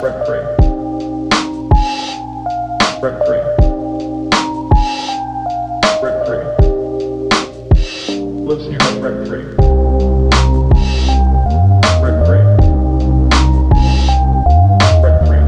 rent free. Rent free. Rent free. Lives in your head rent free. Rent free. Rent free.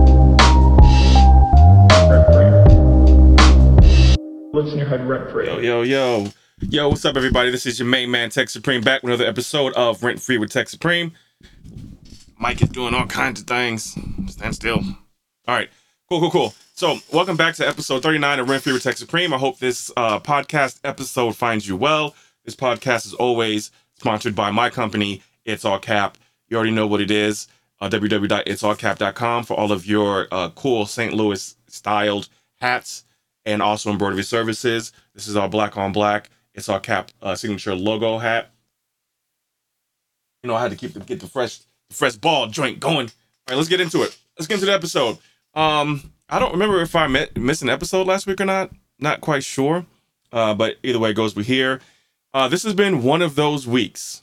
Rent free. Lives in your head rent free. Yo, what's up, everybody? This is your main man, Tech Supreme, back with another episode of Rent Free with Tech Supreme. Mike is doing all kinds of things. Stand still. All right, cool. So, welcome back to episode 39 of Rent Free with Tech Supreme. I hope this podcast episode finds you well. This podcast is always sponsored by my company, It's All Cap. You already know what it is. www.itsallcap.com for all of your cool St. Louis styled hats and also embroidery services. This is our black on black It's All Cap signature logo hat. You know, I had to get the fresh ball joint going. All right, let's get into it. Let's get into the episode. I don't remember if I missed an episode last week or not. Not quite sure. But either way it goes, we're here. This has been one of those weeks.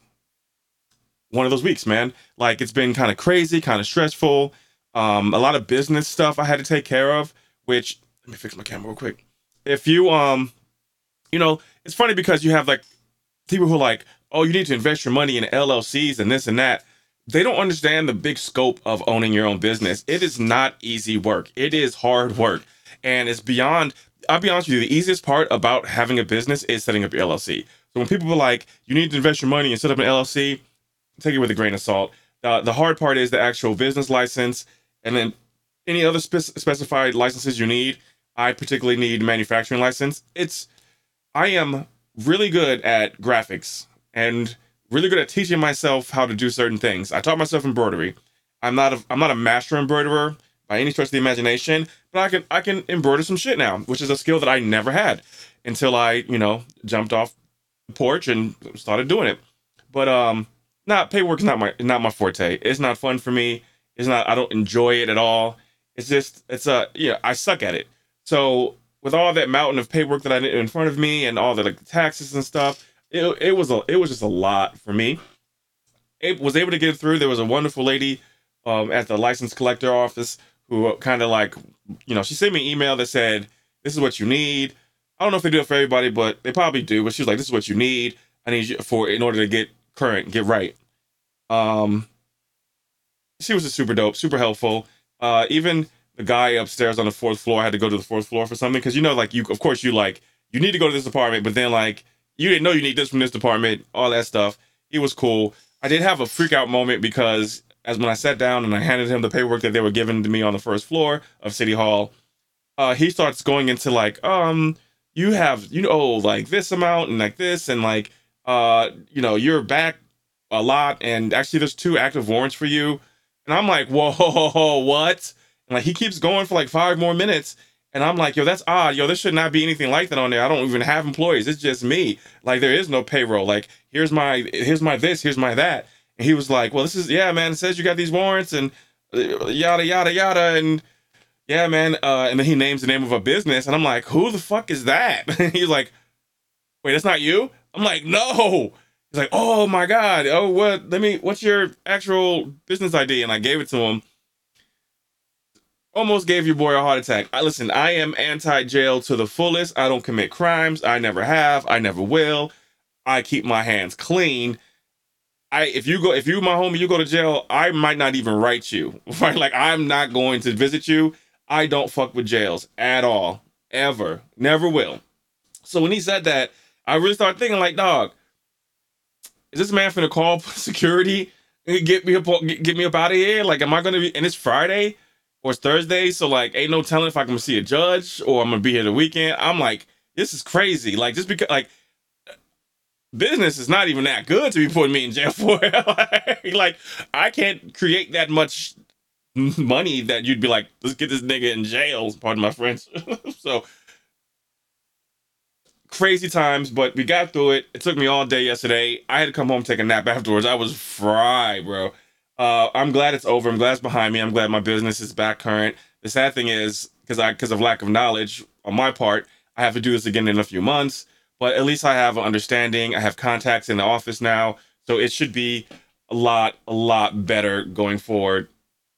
Man. Like, it's been kind of crazy, kind of stressful. A lot of business stuff I had to take care of, which, let me fix my camera real quick. If you, you know, it's funny because you have like people who are like, oh, you need to invest your money in LLCs and this and that. They don't understand the big scope of owning your own business. It is not easy work. It is hard work. And it's beyond, I'll be honest with you, the easiest part about having a business is setting up your LLC. So when people are like, you need to invest your money and set up an LLC, take it with a grain of salt. The hard part is the actual business license, and then any other specified licenses you need. I particularly need manufacturing license. I am really good at graphics and really good at teaching myself how to do certain things. I taught myself embroidery. I'm not a master embroiderer by any stretch of the imagination, but I can embroider some shit now, which is a skill that I never had until I, jumped off the porch and started doing it. But paperwork is not my forte. It's not fun for me. I don't enjoy it at all. I suck at it. So with all that mountain of paperwork that I did in front of me and all the taxes and stuff, it was just a lot for me. It was able to get through. There was a wonderful lady at the license collector office who kind of she sent me an email that said, this is what you need. I don't know if they do it for everybody, but they probably do. But she was like, this is what you need. I need you in order to get current, get right. She was just super dope, super helpful. Even the guy upstairs on the fourth floor, I had to go to the fourth floor for something. Cause you need to go to this apartment, but then you didn't know you need this from this department, all that stuff. He was cool. I did have a freak out moment because when I sat down and I handed him the paperwork that they were giving to me on the first floor of City Hall, he starts going into you have, this amount and this and you're back a lot. And actually there's 2 active warrants for you. And I'm like, whoa, what? And he keeps going for 5 more minutes. And I'm like, yo, that's odd. Yo, there should not be anything like that on there. I don't even have employees. It's just me. There is no payroll. Here's my this, here's my that. And he was like, well, yeah, man, it says you got these warrants and yada, yada, yada. And yeah, man. And then he names the name of a business. And I'm like, who the fuck is that? He's like, wait, that's not you? I'm like, no. He's like, oh my God. Oh, what's your actual business ID? And I gave it to him. Almost gave your boy a heart attack. Listen, I am anti-jail to the fullest. I don't commit crimes. I never have. I never will. I keep my hands clean. If you my homie, you go to jail, I might not even write you. Right? I'm not going to visit you. I don't fuck with jails at all. Ever. Never will. So when he said that, I really started thinking dog, is this man finna call security and get me up out of here? Am I gonna be, and it's Friday? Or it's Thursday, so ain't no telling if I'm gonna see a judge or I'm gonna be here the weekend. I'm like, this is crazy. Just because business is not even that good to be putting me in jail for. I can't create that much money that you'd be like, let's get this nigga in jail. Pardon my French. So crazy times, but we got through it. It took me all day yesterday. I had to come home, take a nap afterwards. I was fried, bro. I'm glad it's over. I'm glad it's behind me. I'm glad my business is back current. The sad thing is, because of lack of knowledge on my part, I have to do this again in a few months. But at least I have an understanding. I have contacts in the office now, so it should be a lot better going forward.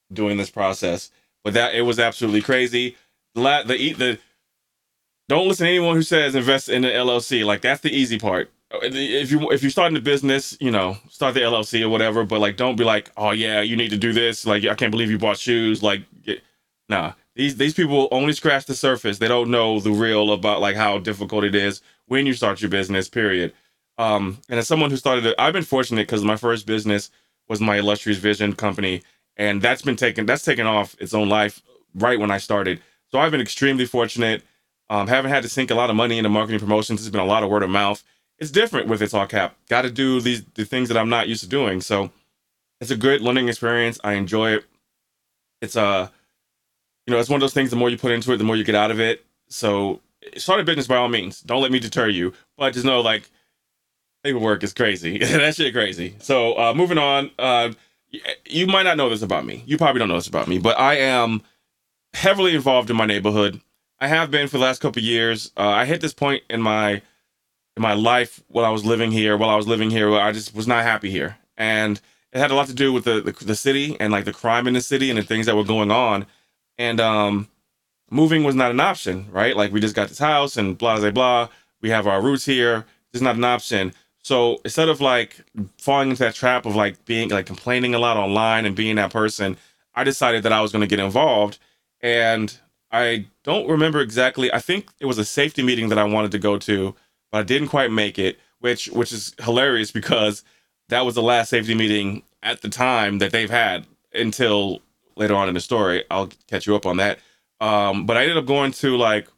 doing this process. But that it was absolutely crazy. The don't listen to anyone who says invest in an LLC. Like that's the easy part. If you're starting a business, start the LLC or whatever. But like, don't be like, oh yeah, you need to do this. Like, I can't believe you bought shoes. Like, nah. These people only scratch the surface. They don't know the real about like how difficult it is when you start your business. Period. And as someone who started it, I've been fortunate because my first business was my Illustrious Vision company, and that's taken off its own life right when I started. So I've been extremely fortunate. Haven't had to sink a lot of money into marketing promotions. It's been a lot of word of mouth. It's different with It's All Cap. Got to do the things that I'm not used to doing. So it's a good learning experience. I enjoy it. It's it's one of those things. The more you put into it, the more you get out of it. So start a business by all means. Don't let me deter you. But just know, like, paperwork is crazy. That shit crazy. So moving on. You might not know this about me. You probably don't know this about me, but I am heavily involved in my neighborhood. I have been for the last couple of years. I hit this point in my life while I was living here, where I just was not happy here. And it had a lot to do with the city and like the crime in the city and the things that were going on. And moving was not an option, right? Like we just got this house and blah, blah, blah. We have our roots here. It's not an option. So instead of like falling into that trap of like being like complaining a lot online and being that person, I decided that I was going to get involved. And I don't remember exactly. I think it was a safety meeting that I wanted to go to, but I didn't quite make it, which is hilarious because that was the last safety meeting at the time that they've had until later on in the story. I'll catch you up on that. But I ended up going to like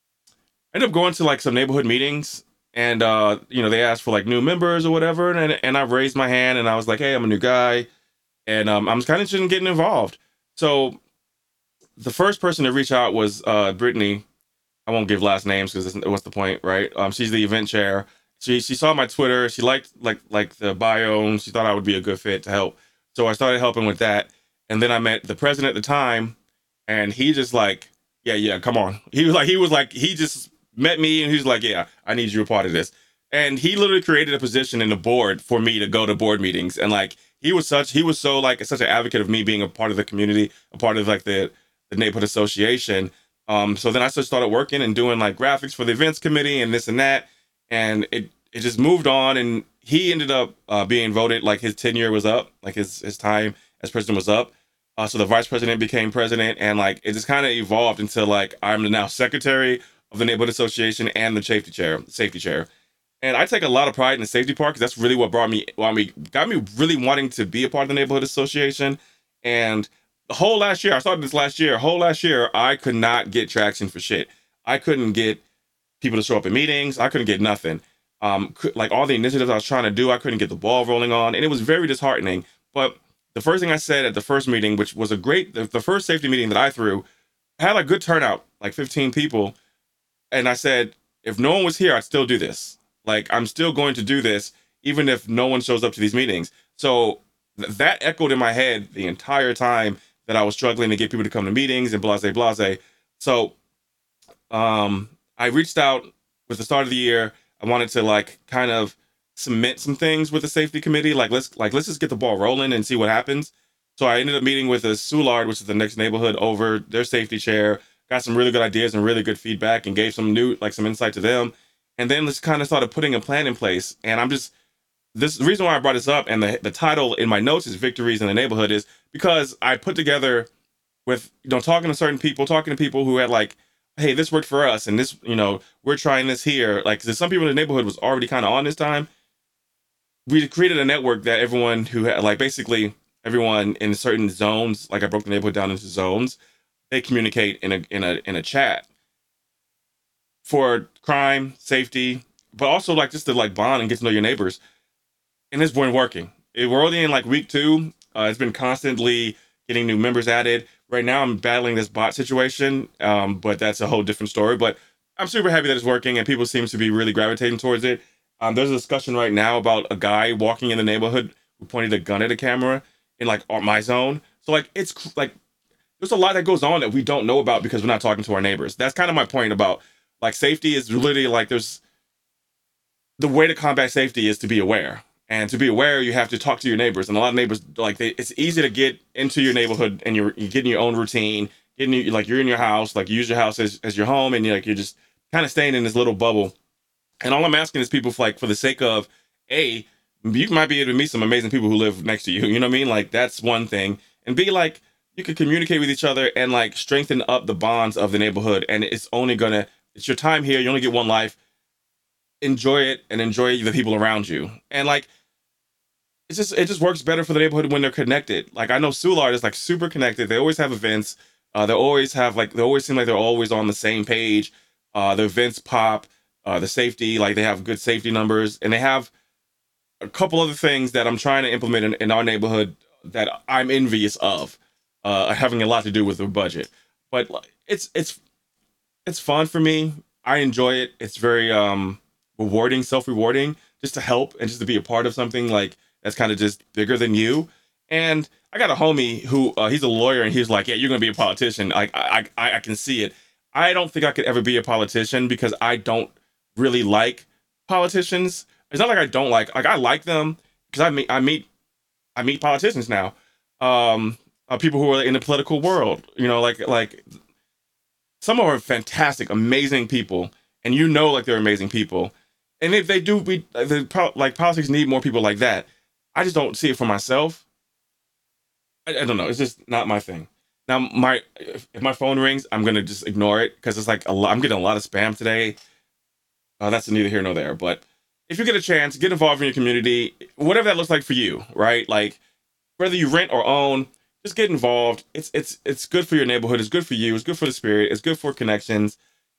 some neighborhood meetings, and they asked for like new members or whatever, and I raised my hand and I was like, hey, I'm a new guy, and I'm kind of interested in getting involved. So the first person to reach out was Brittany. I won't give last names because what's the point, right? She's the event chair. She saw my Twitter. She liked like the bio, and she thought I would be a good fit to help. So I started helping with that. And then I met the president at the time, and he just like, yeah, come on. He just met me, and he was like, yeah, I need you a part of this. And he literally created a position in the board for me to go to board meetings. And like he was so like such an advocate of me being a part of the community, a part of like the neighborhood association. So then I just started working and doing like graphics for the events committee and this and that. And it just moved on, and he ended up being voted, like his tenure was up, like his time as president was up. So the vice president became president, and like it just kind of evolved into like I'm the now secretary of the neighborhood association and the safety chair. And I take a lot of pride in the safety part because that's really what got me really wanting to be a part of the neighborhood association. And the whole last year, I started this last year, I could not get traction for shit. I couldn't get people to show up at meetings. I couldn't get nothing. Like all the initiatives I was trying to do, I couldn't get the ball rolling on, and it was very disheartening. But the first thing I said at the first meeting, which was the first safety meeting that I threw, had a good turnout, like 15 people. And I said, if no one was here, I'd still do this. Like, I'm still going to do this, even if no one shows up to these meetings. So that echoed in my head the entire time that I was struggling to get people to come to meetings and blase. So I reached out with the start of the year. I wanted to like kind of cement some things with the safety committee. Let's just get the ball rolling and see what happens. So I ended up meeting with the Soulard, which is the next neighborhood over, their safety chair, got some really good ideas and really good feedback, and gave some insight to them. And then just kind of started putting a plan in place. And the reason why I brought this up, and the title in my notes is Victories in the Neighborhood, is because I put together with, talking to people who had like, hey, this worked for us, and this, we're trying this here. Like, there's some people in the neighborhood was already kind of on this time. We created a network that everyone who had, like, basically everyone in certain zones, like I broke the neighborhood down into zones, they communicate in a chat for crime, safety, but also like just to like bond and get to know your neighbors. And it's been working. We're only in like week 2. It's been constantly getting new members added. Right now I'm battling this bot situation, but that's a whole different story. But I'm super happy that it's working, and people seem to be really gravitating towards it. There's a discussion right now about a guy walking in the neighborhood who pointed a gun at a camera in like my zone. So like it's like there's a lot that goes on that we don't know about because we're not talking to our neighbors. That's kind of my point about like safety is literally like there's the way to combat safety is to be aware. And to be aware, you have to talk to your neighbors. And a lot of neighbors, like, it's easy to get into your neighborhood and you get in your own routine, like you're in your house, like you use your house as your home, and you're just kind of staying in this little bubble. And all I'm asking is people for the sake of, A, you might be able to meet some amazing people who live next to you. You know what I mean? Like, that's one thing. And B, like, you can communicate with each other and like strengthen up the bonds of the neighborhood. And it's your time here. You only get one life. Enjoy it and enjoy the people around you. And like, it just works better for the neighborhood when they're connected. Like, I know Soulard is like super connected. They always have events. They always seem like they're always on the same page. The events pop, the safety, like they have good safety numbers, and they have a couple other things that I'm trying to implement in our neighborhood that I'm envious of, having a lot to do with the budget. But like, it's fun for me. I enjoy it. It's very rewarding, self-rewarding, just to help and just to be a part of something like that's kind of just bigger than you. And I got a homie who he's a lawyer, and he's like, "Yeah, you're gonna be a politician." I can see it. I don't think I could ever be a politician because I don't really like politicians. It's not like I don't like I like them because I meet politicians now. People who are in the political world, like some are fantastic, amazing people, and like they're amazing people. And if they do, like politics need more people like that. I just don't see it for myself. I don't know. It's just not my thing. Now, if my phone rings, I'm gonna just ignore it because it's like I'm getting a lot of spam today. That's neither here nor there. But if you get a chance, get involved in your community, whatever that looks like for you, right? Like whether you rent or own, just get involved. It's good for your neighborhood. It's good for you. It's good for the spirit. It's good for connections.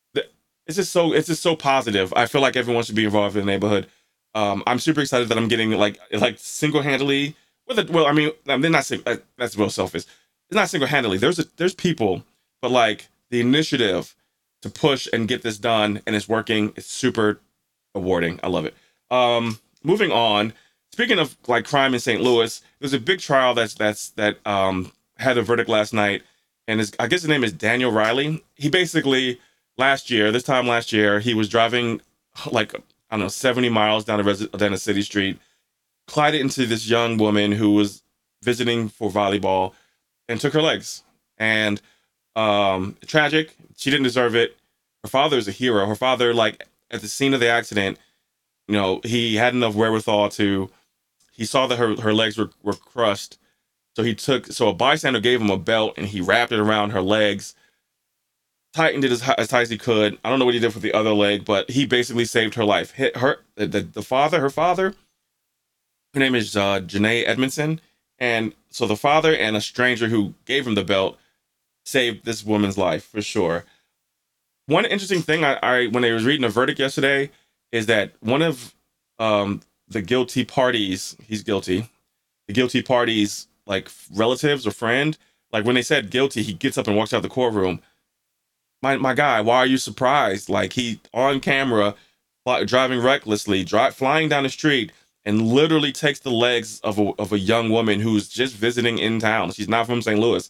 It's just so positive. I feel like everyone should be involved in the neighborhood. I'm super excited that I'm getting like single handedly with it. Well, I mean, they're not that's real selfish. It's not single handedly. There's people, but like the initiative to push and get this done and it's working. It's super rewarding. I love it. Moving on. Speaking of like crime in St. Louis, there's a big trial that had a verdict last night, and I guess his name is Daniel Riley. He basically this time last year, he was driving like I don't know 70 miles down a city street, collided into this young woman who was visiting for volleyball, and took her legs. And tragic. She didn't deserve it. Her father is a hero. Her father, like at the scene of the accident, he had enough wherewithal he saw that her legs were crushed. So a bystander gave him a belt and he wrapped it around her legs, tightened it as tight as he could. I don't know what he did with the other leg, but he basically saved her life. Her father, her name is Janae Edmondson. And so the father and a stranger who gave him the belt saved this woman's life for sure. One interesting thing I when I was reading the verdict yesterday is that one of the guilty parties, he's guilty, the guilty parties like relatives or friend, like when they said guilty, he gets up and walks out the courtroom. My guy, why are you surprised? Like he on camera driving recklessly, flying down the street, and literally takes the legs of a young woman who's just visiting in town. She's not from St. Louis.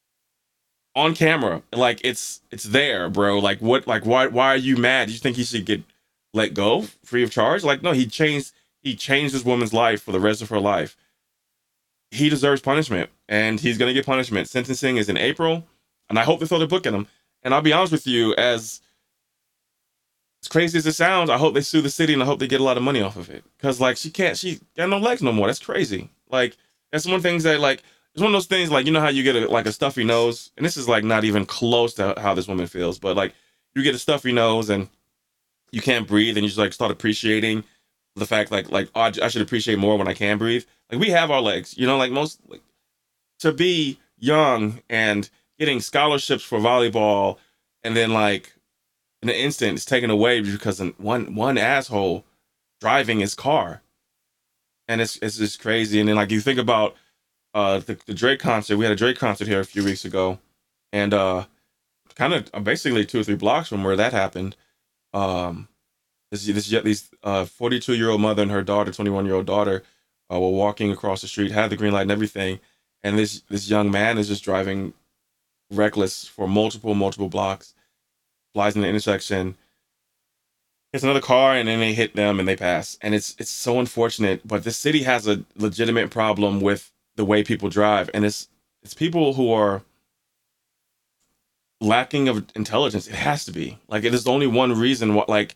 On camera, like it's there, bro. Like what? Like why are you mad? Do you think he should get let go free of charge? Like no, he changed this woman's life for the rest of her life. He deserves punishment, and he's gonna get punishment. Sentencing is in April, and I hope they throw the book at him. And I'll be honest with you, as crazy as it sounds, I hope they sue the city, and I hope they get a lot of money off of it. Cause like she got no legs no more. That's crazy. Like that's one of the things that like it's one of those things like how you get a stuffy nose, and this is like not even close to how this woman feels, but like you get a stuffy nose and you can't breathe, and you just like start appreciating the fact like oh, I should appreciate more when I can breathe. Like we have our legs, like most like to be young and getting scholarships for volleyball, and then like in an instant it's taken away because one asshole driving his car, and it's just crazy. And then like you think about the Drake concert. We had a Drake concert here a few weeks ago, and kind of basically 2 or 3 blocks from where that happened. These 42-year-old mother and her daughter, 21-year-old daughter, were walking across the street, had the green light and everything, and this young man is just driving reckless for multiple blocks, flies in the intersection, hits another car and then they hit them and they pass. And it's so unfortunate. But this city has a legitimate problem with the way people drive, and it's people who are lacking of intelligence. It has to be like it is the only one reason. What like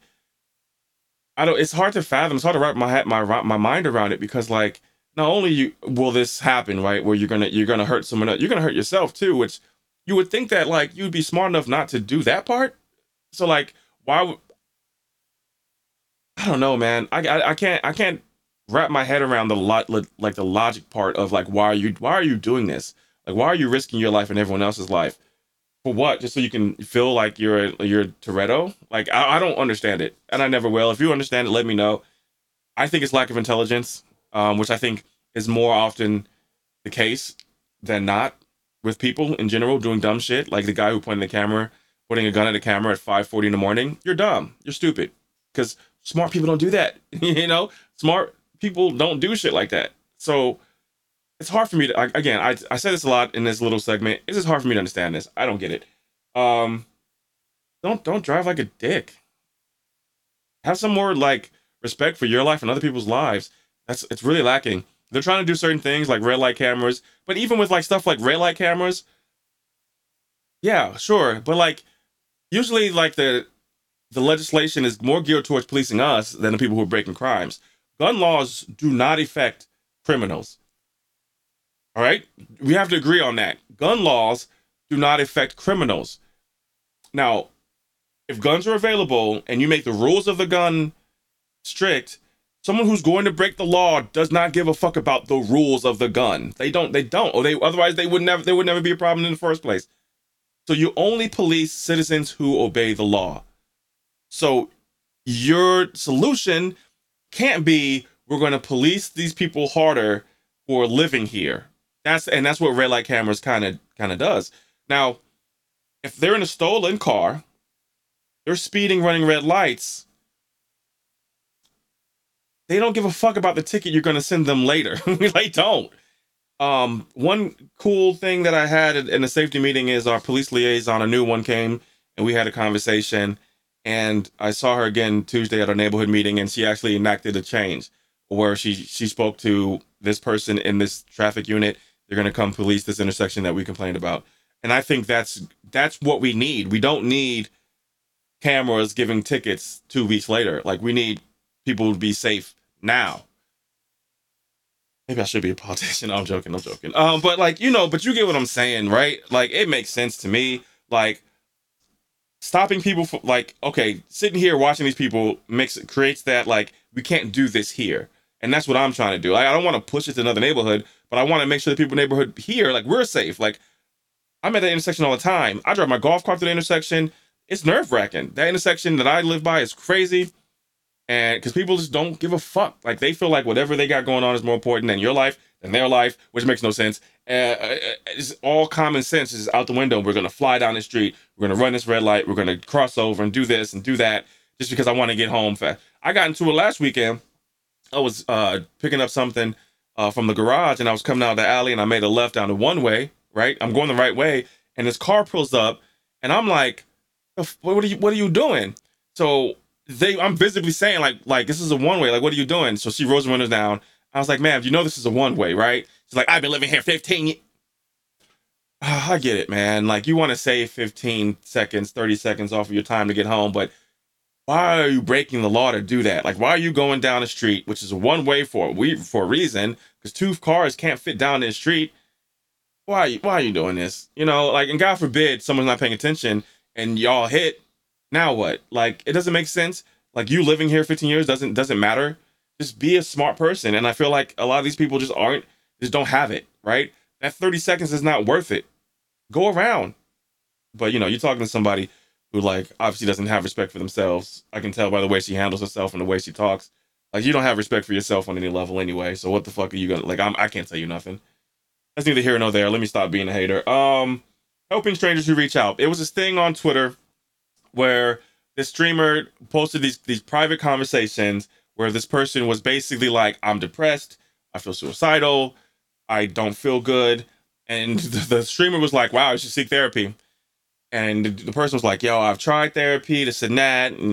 I don't. It's hard to fathom. It's hard to wrap my mind around it because like not only you will this happen right where you're gonna hurt someone else, you're gonna hurt yourself too. Which you would think that like you'd be smart enough not to do that part. So like why I don't know, man. I can't wrap my head around like the logic part of like why are you doing this? Like why are you risking your life and everyone else's life for what? Just so you can feel like you're Toretto? Like I don't understand it, and I never will. If you understand it, let me know. I think it's lack of intelligence, which I think is more often the case than not with people in general doing dumb shit. Like the guy who pointed the camera, putting a gun at a camera at 5:40 in the morning. You're dumb. You're stupid. Because smart people don't do that. Smart people don't do shit like that. So it's hard for me to again. I say this a lot in this little segment. It's just hard for me to understand this. I don't get it. Um, don't drive like a dick. Have some more like respect for your life and other people's lives. It's really lacking. They're trying to do certain things like red light cameras, but even with like stuff like red light cameras, yeah, sure, but like usually like the legislation is more geared towards policing us than the people who are breaking crimes. Gun laws do not affect criminals. All right, we have to agree on that. Gun laws do not affect criminals. Now, if guns are available and you make the rules of the gun strict, someone who's going to break the law does not give a fuck about the rules of the gun. They don't. They don't. Or they otherwise they would never be a problem in the first place. So you only police citizens who obey the law. So your solution can't be we're going to police these people harder for living here. That's what red light cameras kind of does. Now, if they're in a stolen car, they're speeding, running red lights. They don't give a fuck about the ticket you're going to send them later. They don't. One cool thing that I had in a safety meeting is our police liaison, a new one came and we had a conversation. And I saw her again Tuesday at our neighborhood meeting, and she actually enacted a change where she spoke to this person in this traffic unit. They're going to come police this intersection that we complained about. And I think that's what we need. We don't need cameras giving tickets 2 weeks later. Like we need people to be safe now. Maybe I should be a politician. No, I'm joking. I'm joking. But like, but you get what I'm saying, right? Like it makes sense to me. Like stopping people from like, okay, sitting here watching these people creates that like we can't do this here. And that's what I'm trying to do. Like, I don't want to push it to another neighborhood, but I want to make sure the people in the neighborhood here, like we're safe. Like I'm at that intersection all the time. I drive my golf cart through the intersection. It's nerve-wracking. That intersection that I live by is crazy. And because people just don't give a fuck. Like they feel like whatever they got going on is more important than your life, than their life, which makes no sense. It's all common sense is out the window. We're going to fly down the street. We're going to run this red light. We're going to cross over and do this and do that just because I want to get home fast. I got into it last weekend. I was picking up something from the garage and I was coming out of the alley and I made a left down the one way, right? I'm going the right way. And this car pulls up and I'm like, what are you doing? So I'm visibly saying like this is a one way. Like, what are you doing? So she rolls the windows down. I was like, ma'am, you know this is a one way, right? She's like, I've been living here 15 years. I get it, man. Like you want to save 15 seconds, 30 seconds off of your time to get home, but why are you breaking the law to do that? Like, why are you going down the street, which is a one way for a reason, because two cars can't fit down the street? Why are you doing this? Like, and God forbid someone's not paying attention and y'all hit. Now what? Like, it doesn't make sense. Like, you living here 15 years doesn't matter. Just be a smart person. And I feel like a lot of these people just don't have it, right? That 30 seconds is not worth it. Go around. But, you're talking to somebody who, like, obviously doesn't have respect for themselves. I can tell by the way she handles herself and the way she talks. Like, you don't have respect for yourself on any level anyway. So what the fuck are you gonna, like, I can't tell you nothing. That's neither here nor there. Let me stop being a hater. Helping strangers who reach out. It was this thing on Twitter where this streamer posted these private conversations where this person was basically like, I'm depressed, I feel suicidal, I don't feel good. And the streamer was like, wow, you should seek therapy. And the person was like, yo, I've tried therapy, this and that. And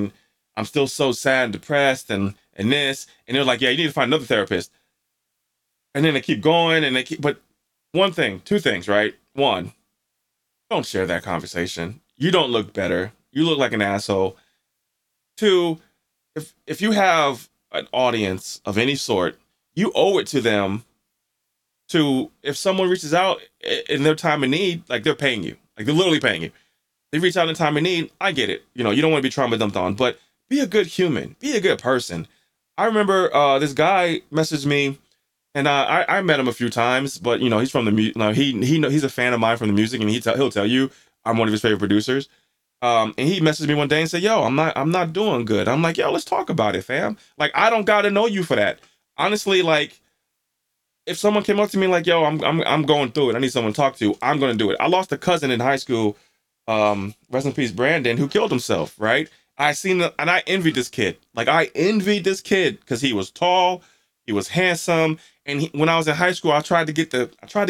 I'm still so sad and depressed and this. And they're like, yeah, you need to find another therapist. And then they keep going and they keep, but one thing, two things, right? One, don't share that conversation. You don't look better. You look like an asshole. Two, if you have an audience of any sort, you owe it to them to, if someone reaches out in their time of need, like they're paying you, like they're literally paying you. They reach out in time of need. I get it. You know, you don't want to be trauma dumped on, but be a good human, be a good person. I remember this guy messaged me, and I met him a few times, but you know, he's from the he's a fan of mine from the music, and he'll tell you I'm one of his favorite producers. And he messaged me one day and said, "Yo, I'm not doing good." I'm like, "Yo, let's talk about it, fam. Like, I don't gotta know you for that. Honestly, like, if someone came up to me like, yo, I'm going through it. I need someone to talk to. I'm gonna do it. I lost a cousin in high school, rest in peace, Brandon, who killed himself, right? And I envied this kid. Like, I envied this kid because he was tall, he was handsome, and when I was in high school, I tried to get the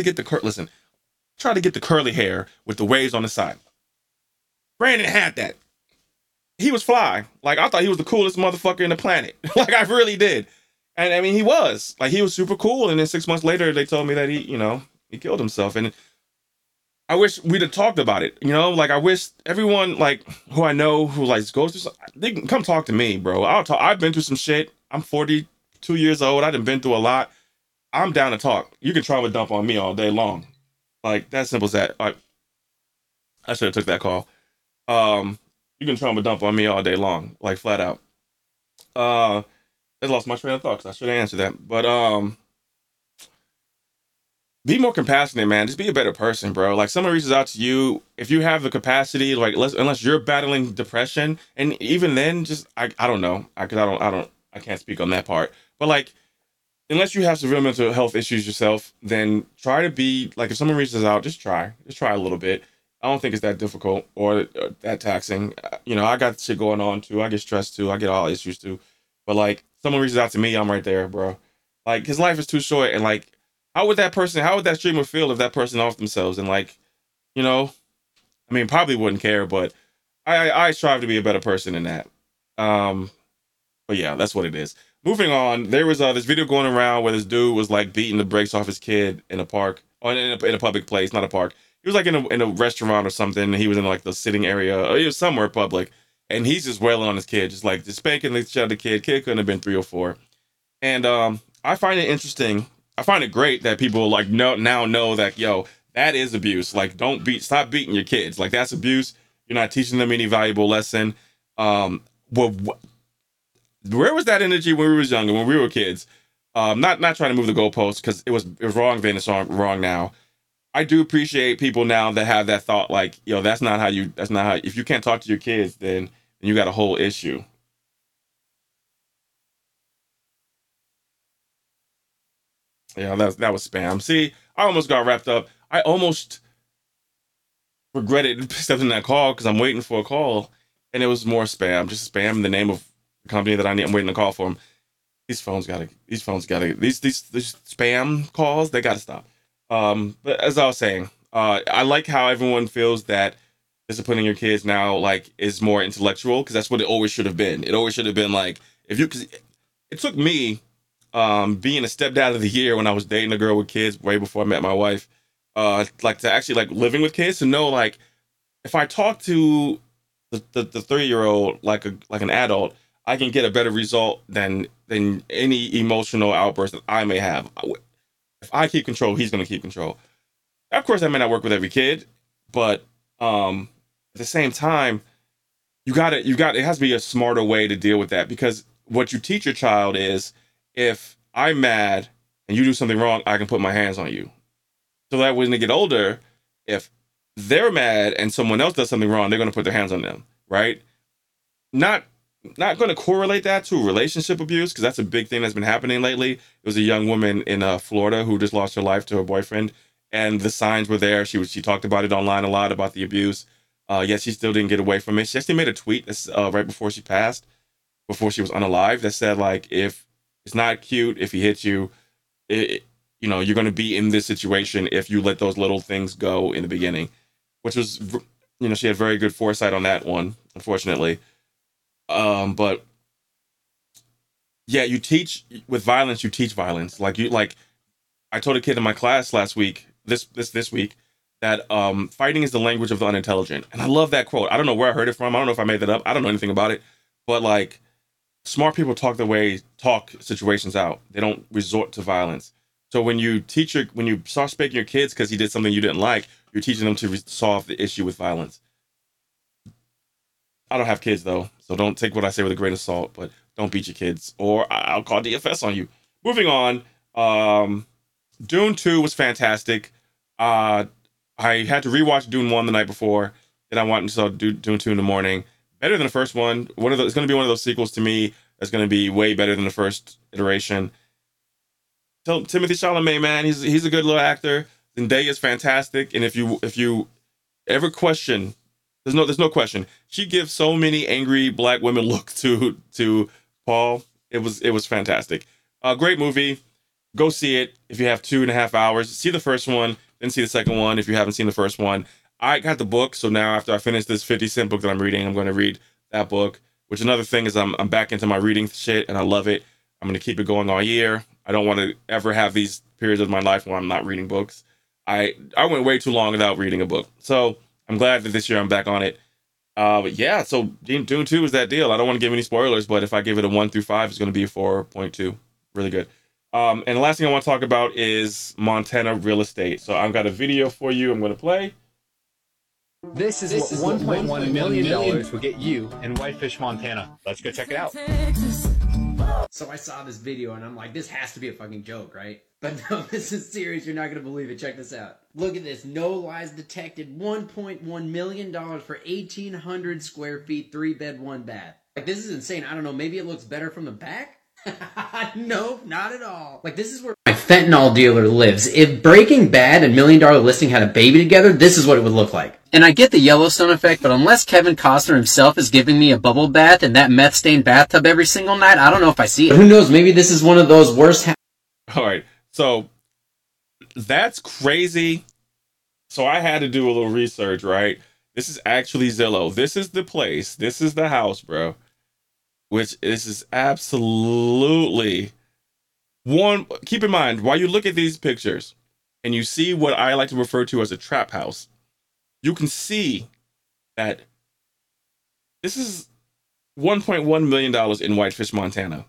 curly hair with the waves on the side. Brandon had that. He was fly. Like, I thought he was the coolest motherfucker in the planet. Like, I really did. And I mean, he was super cool. And then 6 months later, they told me that he killed himself. And I wish we'd have talked about it. You know, like, I wish everyone, like, who I know who like goes through something, they can come talk to me, bro. I've been through some shit. I'm 42 years old. I've been through a lot. I'm down to talk. You can trauma dump on me all day long. Like, that simple as that. I should have took that call. You can trauma dump on me all day long, like, flat out. I lost my train of thought because I should have answered that. But be more compassionate, man. Just be a better person, bro. Like, someone reaches out to you, if you have the capacity, like, unless you're battling depression, and even then, just I don't know, I can't speak on that part. But like, unless you have severe mental health issues yourself, then try to be like, if someone reaches out, just try a little bit. I don't think it's that difficult or that taxing. You know, I got shit going on too. I get stressed too. I get all issues too. But like, someone reaches out to me, I'm right there, bro. Like, his life is too short, and like, how would that streamer feel if that person off themselves? And like, you know, I mean, probably wouldn't care, but I strive to be a better person than that. But yeah, that's what it is. Moving on, there was this video going around where this dude was like beating the brakes off his kid in a park, or in a public place, not a park. He was like in a restaurant or something. He was in like the sitting area, or he was somewhere public, and he's just wailing on his kid, just spanking the shit out of the kid. Kid couldn't have been 3 or 4. And I find it interesting. I find it great that people like now know that, yo, that is abuse. Like, stop beating your kids. Like, that's abuse. You're not teaching them any valuable lesson. Well, where was that energy when we was younger, when we were kids? Not trying to move the goalposts, because it was wrong then, it's wrong now. I do appreciate people now that have that thought, like, yo, that's not how, if you can't talk to your kids, then you got a whole issue. Yeah, that was spam. See, I almost got wrapped up. I almost regretted stepping in that call because I'm waiting for a call, and it was more spam, just spam in the name of the company that I'm waiting to call for them. These spam calls, they gotta stop. But as I was saying, I like how everyone feels that disciplining your kids now, like, is more intellectual, because that's what it always should have been. It always should have been like, because it took me being a stepdad of the year when I was dating a girl with kids way before I met my wife, like, to actually like living with kids, to know, like, if I talk to the 3-year-old like an adult, I can get a better result than any emotional outburst that I may have. If I keep control, he's going to keep control. Of course, that may not work with every kid, but at the same time, it has to be a smarter way to deal with that, because what you teach your child is, if I'm mad and you do something wrong, I can put my hands on you. So that when they get older, if they're mad and someone else does something wrong, they're going to put their hands on them, right? Not going to correlate that to relationship abuse, because that's a big thing that's been happening lately. There was a young woman in Florida who just lost her life to her boyfriend, and the signs were there. She talked about it online a lot, about the abuse. Yet she still didn't get away from it. She actually made a tweet right before she passed, before she was unalive, that said, like, if it's not cute if he hits you, you're going to be in this situation if you let those little things go in the beginning, which was, she had very good foresight on that one, unfortunately. But yeah, you teach with violence. You teach violence. Like I told a kid in my class last week, this week, that fighting is the language of the unintelligent, and I love that quote. I don't know where I heard it from. I don't know if I made that up. I don't know anything about it, but like smart people talk situations out. They don't resort to violence. So when you when you start spanking your kids because he did something you didn't like, you're teaching them to solve the issue with violence. I don't have kids though, so don't take what I say with a grain of salt. But don't beat your kids, or I'll call DFS on you. Moving on. Dune 2 was fantastic. I had to rewatch Dune 1 the night before. Then I went and saw Dune 2 in the morning. Better than the first one. It's going to be one of those sequels to me that's going to be way better than the first iteration. Timothée Chalamet, man, he's a good little actor. Zendaya is fantastic, and if you ever question, there's no question. She gives so many angry black women look to Paul. It was fantastic. Great movie. Go see it if you have 2.5 hours. See the first one, then see the second one if you haven't seen the first one. I got the book, so now after I finish this 50 Cent book that I'm reading, I'm going to read that book. Which another thing is I'm back into my reading shit, and I love it. I'm going to keep it going all year. I don't want to ever have these periods of my life where I'm not reading books. I went way too long without reading a book, so I'm glad that this year I'm back on it. But yeah, so Dune 2 is that deal. I don't want to give any spoilers, but if I give it a 1 through 5, it's going to be a 4.2. Really good. And the last thing I want to talk about is Montana real estate. So I've got a video for you I'm going to play. This is what $1.1 million will get you in Whitefish, Montana. Let's go check it out. So I saw this video and I'm like, this has to be a fucking joke, right? But no, this is serious. You're not going to believe it. Check this out. Look at this. No lies detected. $1.1 million for 1,800 square feet, 3-bed, 1-bath. Like, this is insane. I don't know. Maybe it looks better from the back? Nope, not at all. Like, this is where my fentanyl dealer lives. If Breaking Bad and $1 Million Listing had a baby together, this is what it would look like. And I get the Yellowstone effect, but unless Kevin Costner himself is giving me a bubble bath in that meth-stained bathtub every single night, I don't know if I see it. But who knows? Maybe this is one of those worst... All right, so that's crazy. So I had to do a little research, right? This is actually Zillow. This is the place. This is the house, bro. This is absolutely one. Keep in mind, while you look at these pictures and you see what I like to refer to as a trap house, you can see that this is $1.1 million in Whitefish, Montana.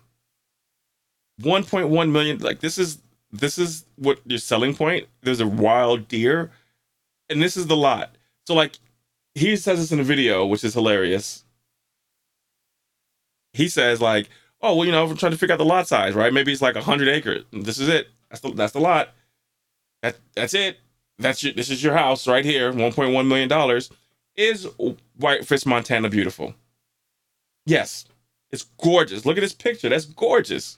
1.1 million. Like this is what your selling point. There's a wild deer, and this is the lot. So like he says this in a video, which is hilarious. He says like, oh, well, I'm trying to figure out the lot size, right? Maybe it's like 100 acres. This is it. That's the lot. That's it. This is your house right here. $1.1 million. Is Whitefish, Montana beautiful? Yes. It's gorgeous. Look at this picture. That's gorgeous.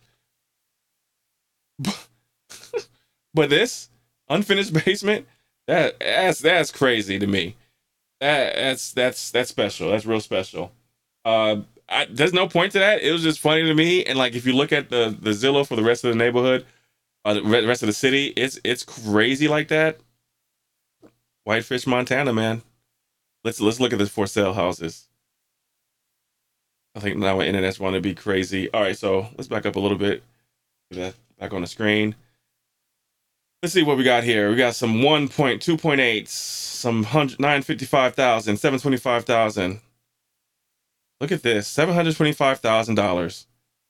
But this unfinished basement, that's crazy to me. That's special. That's real special. There's no point to that. It was just funny to me. And like, if you look at the Zillow for the rest of the neighborhood, the rest of the city, it's crazy like that. Whitefish, Montana, man. Let's look at the for sale houses. I think now my internet's want to be crazy. All right, so let's back up a little bit. Get that back on the screen. Let's see what we got here. We got some 2.8, some 955,000, 725,000. Look at this, $725,000.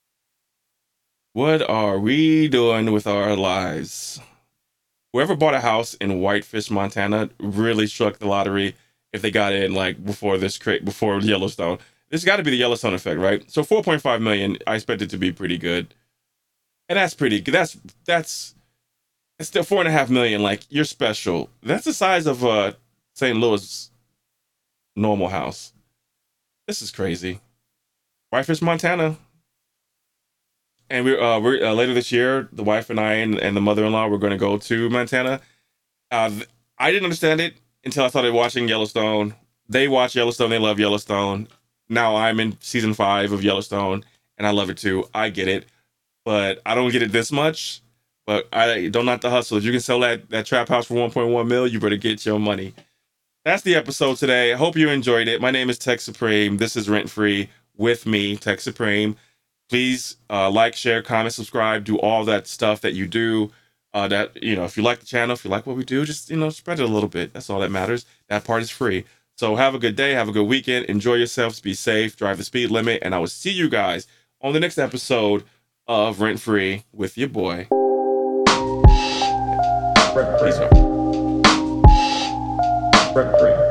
What are we doing with our lives? Whoever bought a house in Whitefish, Montana, really struck the lottery if they got in like before Yellowstone. This got to be the Yellowstone effect, right? So 4.5 million, I expect it to be pretty good. And that's pretty good. That's still 4.5 million. Like, you're special. That's the size of St. Louis normal house. This is crazy. Whitefish, Montana. And we're later this year, the wife and I and the mother-in-law, we're going to go to Montana. I didn't understand it until I started watching Yellowstone. They watch Yellowstone. They love Yellowstone. Now I'm in season 5 of Yellowstone, and I love it too. I get it, but I don't get it this much. But I don't knock the hustle. If you can sell that trap house for 1.1 mil, you better get your money. That's the episode today. I hope you enjoyed it. My name is Tech Supreme. This is Rent Free. with me, Tech Supreme. Please like, share, comment, subscribe, do all that stuff that you do. That, you know, if you like the channel, if you like what we do, just, you know, spread it a little bit. That's all that matters. That part is free. So have a good day. Have a good weekend. Enjoy yourselves. Be safe. Drive the speed limit. And I will see you guys on the next episode of Rent Free with your boy. Rent free. Peace out. Rent free.